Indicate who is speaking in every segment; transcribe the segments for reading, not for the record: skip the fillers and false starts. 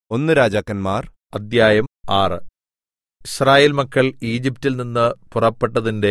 Speaker 1: ഒന്ന് രാജാക്കന്മാർ
Speaker 2: അധ്യായം 6. യിസ്രായേൽ മക്കൾ ഈജിപ്റ്റിൽ നിന്ന് പുറപ്പെട്ടതിന്റെ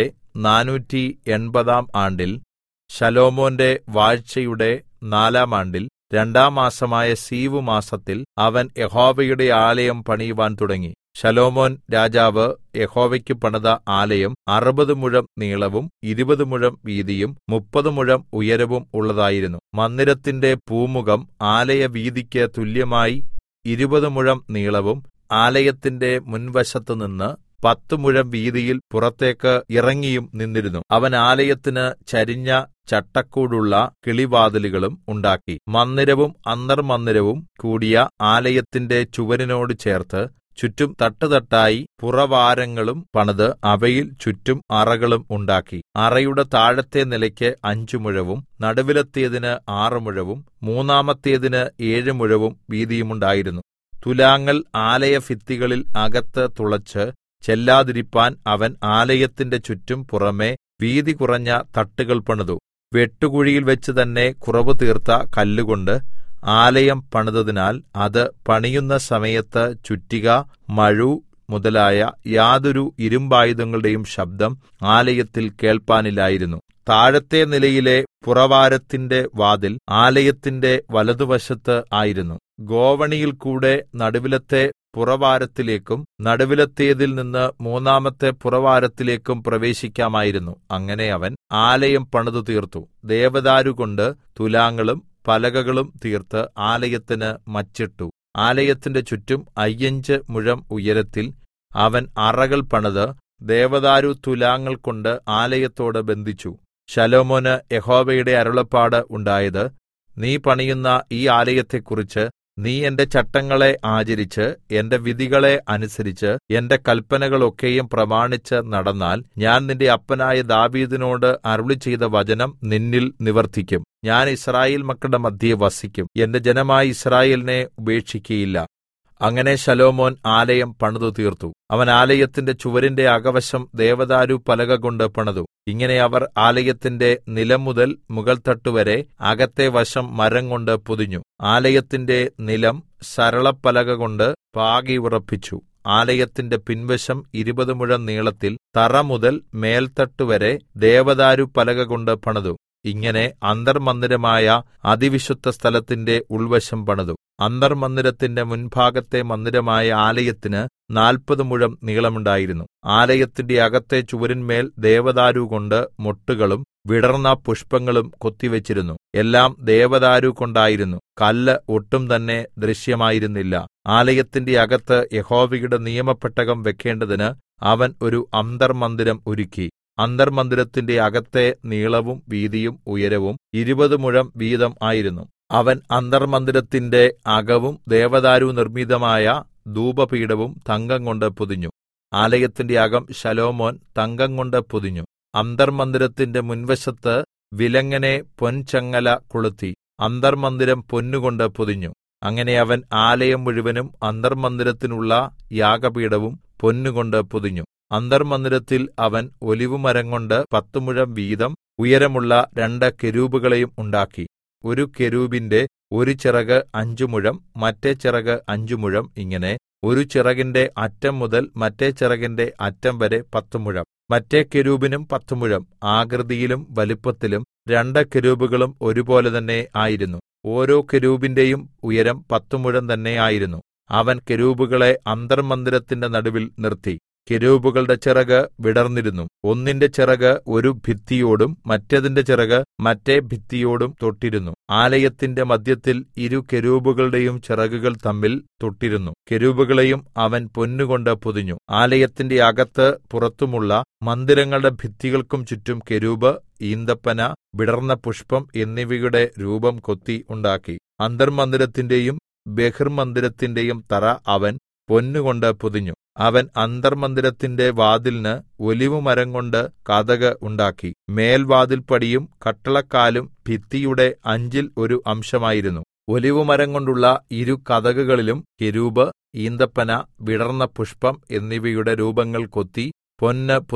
Speaker 2: 480 ആണ്ടിൽ, ശലോമോന്റെ വാഴ്ചയുടെ 4 ആണ്ടിൽ, 2 മാസമായ സീവ് മാസത്തിൽ അവൻ യഹോവയുടെ ആലയം പണിയുവാൻ തുടങ്ങി. ശലോമോൻ രാജാവ് യഹോവയ്ക്ക് പണിത ആലയം 60 മുഴം നീളവും 20 മുഴം വീതിയും 30 മുഴം ഉയരവും ഉള്ളതായിരുന്നു. മന്ദിരത്തിന്റെ പൂമുഖം ആലയവീതിക്ക് തുല്യമായി 20 മുഴം നീളവും ആലയത്തിന്റെ മുൻവശത്തുനിന്ന് 10 മുഴം വീതിയിൽ പുറത്തേക്ക് ഇറങ്ങിയും നിന്നിരുന്നു. അവൻ ആലയത്തിന് ചരിഞ്ഞ ചട്ടക്കൂടുള്ള കിളിവാതിലുകളും ഉണ്ടാക്കി. മന്ദിരവും അന്തർമന്ദിരവും കൂടിയ ആലയത്തിന്റെ ചുവരിനോട് ചേർത്ത് ചുറ്റും തട്ടുതട്ടായി പുറവാരങ്ങളും പണിത് അവയിൽ ചുറ്റും അറകളും ഉണ്ടാക്കി. അറയുടെ താഴത്തെ നിലയ്ക്ക് 5 മുഴവും നടുവിലത്തേതിന് 6 മുഴവും മൂന്നാമത്തേതിന് 7 മുഴവും വീതിയുമുണ്ടായിരുന്നു. തുലാങ്ങൾ ആലയഭിത്തികളിൽ അകത്ത് തുളച്ച് ചെല്ലാതിരിപ്പാൻ അവൻ ആലയത്തിന്റെ ചുറ്റും പുറമെ വീതി കുറഞ്ഞ തട്ടുകൾ പണിതു. വെട്ടുകുഴിയിൽ വെച്ച് തന്നെ കുറവ് തീർത്ത കല്ലുകൊണ്ട് ആലയം പണിതതിനാൽ അത് പണിയുന്ന സമയത്ത് ചുറ്റിക, മഴു മുതലായ യാതൊരു ഇരുമ്പായുധങ്ങളുടെയും ശബ്ദം ആലയത്തിൽ കേൾപ്പാനില്ലായിരുന്നു. താഴത്തെ നിലയിലെ പുറവാരത്തിന്റെ വാതിൽ ആലയത്തിന്റെ വലതുവശത്ത് ആയിരുന്നു. ഗോവണിയിൽ കൂടെ നടുവിലത്തെ പുറവാരത്തിലേക്കും നടുവിലത്തേതിൽ നിന്ന് മൂന്നാമത്തെ പുറവാരത്തിലേക്കും പ്രവേശിക്കാമായിരുന്നു. അങ്ങനെ അവൻ ആലയം പണിതു തീർത്തു. ദേവദാരുകൊണ്ട് തുലാങ്ങളും പലകകളും തീർത്ത് ആലയത്തിന് മച്ചിട്ടു. ആലയത്തിന്റെ ചുറ്റും 5 മുഴം ഉയരത്തിൽ അവൻ അറകൾ പണിത് ദേവദാരു തുലാങ്ങൾ കൊണ്ട് ആലയത്തോട് ബന്ധിച്ചു. ശലോമോന് യഹോവയുടെ അരുളപ്പാട് ഉണ്ടായത്: നീ പണിയുന്ന ഈ ആലയത്തെക്കുറിച്ച് നീ എന്റെ ചട്ടങ്ങളെ ആചരിച്ച് എന്റെ വിധികളെ അനുസരിച്ച് എന്റെ കല്പനകളൊക്കെയും പ്രമാണിച്ച് നടന്നാൽ, ഞാൻ നിന്റെ അപ്പനായ ദാവീദിനോട് അരുളിച്ചെയ്ത വചനം നിന്നിൽ നിവർത്തിക്കും. ഞാൻ യിസ്രായേൽ മക്കളുടെ മദ്ധ്യേ വസിക്കും, എന്റെ ജനമായ യിസ്രായേലിനെ ഉപേക്ഷിക്കയില്ല. അങ്ങനെ ശലോമോൻ ആലയം പണിതു തീർത്തു. അവൻ ആലയത്തിന്റെ ചുവരിന്റെ അകവശം ദേവദാരു പലക കൊണ്ട് പണിതു. ഇങ്ങനെ അവർ ആലയത്തിന്റെ നിലം മുതൽ മുകൾത്തട്ടുവരെ അകത്തെ വശം മരം കൊണ്ട് പൊതിഞ്ഞു. ആലയത്തിന്റെ നിലം സരളപ്പലക കൊണ്ട് പാകി ഉറപ്പിച്ചു. ആലയത്തിന്റെ പിൻവശം 20 മുഴം നീളത്തിൽ തറ മുതൽ മേൽത്തട്ടുവരെ ദേവദാരു പലക കൊണ്ട് പണിതു. ഇങ്ങനെ അന്തർമന്ദിരമായ അതിവിശുദ്ധ സ്ഥലത്തിന്റെ ഉൾവശം പണിതു. അന്തർമന്ദിരത്തിന്റെ മുൻഭാഗത്തെ മന്ദിരമായ ആലയത്തിന് 40 മുഴം നീളമുണ്ടായിരുന്നു. ആലയത്തിന്റെ അകത്തെ ചുവരിന്മേൽ ദേവദാരു കൊണ്ട് മൊട്ടുകളും വിടർന്ന പുഷ്പങ്ങളും കൊത്തിവെച്ചിരുന്നു. എല്ലാം ദേവദാരു കൊണ്ടായിരുന്നു. കല്ല് ഒട്ടും തന്നെ ദൃശ്യമായിരുന്നില്ല. ആലയത്തിന്റെ അകത്ത് യഹോവയുടെ നിയമപെട്ടകം വെക്കേണ്ടതിന് അവൻ ഒരു അന്തർമന്ദിരം ഒരുക്കി. അന്തർമന്ദിരത്തിന്റെ അകത്തെ നീളവും വീതിയും ഉയരവും 20 മുഴം വീതം ആയിരുന്നു. അവൻ അന്തർമന്ദിരത്തിന്റെ അകവും ദേവദാരു നിർമ്മിതമായ ധൂപപീഠവും തങ്കം കൊണ്ട് പൊതിഞ്ഞു. ആലയത്തിന്റെ അകം ശലോമോൻ തങ്കം കൊണ്ട് പൊതിഞ്ഞു. അന്തർമന്ദിരത്തിന്റെ മുൻവശത്ത് വിലങ്ങനെ പൊൻചങ്ങല കൊളുത്തി. അന്തർമന്ദിരം പൊന്നുകൊണ്ട് പൊതിഞ്ഞു. അങ്ങനെ അവൻ ആലയം മുഴുവനും അന്തർമന്ദിരത്തിനുള്ള യാഗപീഠവും പൊന്നുകൊണ്ട് പൊതിഞ്ഞു. അന്തർമന്ദിരത്തിൽ അവൻ ഒലിവുമരം കൊണ്ട് 10 മുഴം വീതം ഉയരമുള്ള 2 കെരൂബുകളെയും ഉണ്ടാക്കി. ഒരു കെരൂബിന്റെ ഒരു ചിറക് 5 മുഴം, മറ്റേ ചിറക് 5 മുഴം, ഇങ്ങനെ ഒരു ചിറകിന്റെ അറ്റം മുതൽ മറ്റേ ചിറകിന്റെ അറ്റം വരെ 10 മുഴം. മറ്റേ കെരൂബിനും 10 മുഴം. ആകൃതിയിലും വലിപ്പത്തിലും 2 കെരൂബുകളും ഒരുപോലെ തന്നെ ആയിരുന്നു. ഓരോ കെരൂബിന്റെയും ഉയരം 10 മുഴം തന്നെ ആയിരുന്നു. അവൻ കെരൂബുകളെ അന്തർമന്ദിരത്തിന്റെ നടുവിൽ നിർത്തി. കെരൂബുകളുടെ ചിറക് വിടർന്നിരുന്നു. ഒന്നിന്റെ ചിറക് ഒരു ഭിത്തിയോടും മറ്റേതിന്റെ ചിറക് മറ്റേ ഭിത്തിയോടും തൊട്ടിരുന്നു. ആലയത്തിന്റെ മദ്ധ്യത്തിൽ 2 കെരൂബുകളുടെയും ചിറകുകൾ തമ്മിൽ തൊട്ടിരുന്നു. കെരൂബുകളെയും അവൻ പൊന്നുകൊണ്ട് പൊതിഞ്ഞു. ആലയത്തിന്റെ അകത്ത് പുറത്തുമുള്ള മന്ദിരങ്ങളുടെ ഭിത്തികൾക്കും ചുറ്റും കെരൂബ്, ഈന്തപ്പന, വിടർന്ന പുഷ്പം എന്നിവയുടെ രൂപം കൊത്തി ഉണ്ടാക്കി. അന്തർമന്ദിരത്തിന്റെയും ബഹിർമന്ദിരത്തിന്റെയും തറ അവൻ പൊന്നുകൊണ്ട് പൊതിഞ്ഞു. അവൻ അന്തർമന്ദിരത്തിന്റെ വാതിലിന് ഒലിവുമരം കൊണ്ട് കതക് ഉണ്ടാക്കി. മേൽവാതിൽപ്പടിയും കട്ടളക്കാലും ഭിത്തിയുടെ 5ൽ ഒരു അംശമായിരുന്നു. ഒലിവുമരം കൊണ്ടുള്ള 2 കതകുകളിലും കെരൂബ്, ഈന്തപ്പന, വിടർന്ന പുഷ്പം എന്നിവയുടെ രൂപങ്ങൾ കൊത്തി പൊന്ന് പൊതിഞ്ഞു.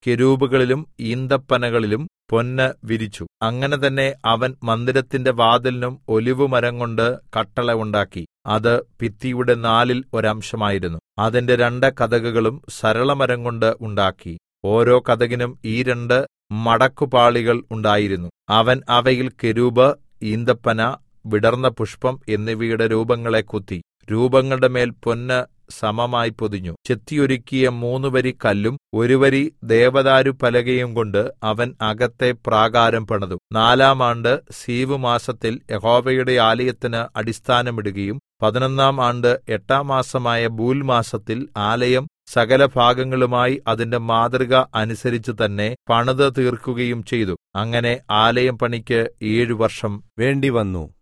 Speaker 2: കെരൂബുകളിലും ഈന്തപ്പനകളിലും പൊന്ന് വിരിച്ചു. അങ്ങനെ തന്നെ അവൻ മന്ദിരത്തിന്റെ വാതിലിനും ഒലിവുമരംകൊണ്ട് കട്ടള ഉണ്ടാക്കി. അത് ഭിത്തിയുടെ 1/4 അതിന്റെ 2 കതകുകളും സരളമരംകൊണ്ട് ഉണ്ടാക്കി. ഓരോ കതകിനും ഈ 2 മടക്കുപാളികൾ ഉണ്ടായിരുന്നു. അവൻ അവയിൽ കെരൂബ്, ഈന്തപ്പന, വിടർന്ന പുഷ്പം എന്നിവയുടെ രൂപങ്ങളെ കൊത്തി. രൂപങ്ങളുടെ മേൽ പൊന്ന് സമമായി പൊതിഞ്ഞു. ചെത്തിയൊരുക്കിയ 3 വരി കല്ലും 1 വരി ദേവദാരു പലകയും കൊണ്ട് അവൻ അകത്തെ പ്രാകാരം പണിതു. 4-ാം ആണ്ട് സീവ് മാസത്തിൽ യഹോവയുടെ ആലയത്തിന് അടിസ്ഥാനമിടുകയും 11-ാം ആണ്ട് 8-ാം മാസമായ ബൂൽ മാസത്തിൽ ആലയം സകലഭാഗങ്ങളുമായി അതിന്റെ മാതൃക അനുസരിച്ച് തന്നെ പണിത് തീർക്കുകയും ചെയ്തു. അങ്ങനെ ആലയം പണിക്ക് 7 വർഷം വേണ്ടിവന്നു.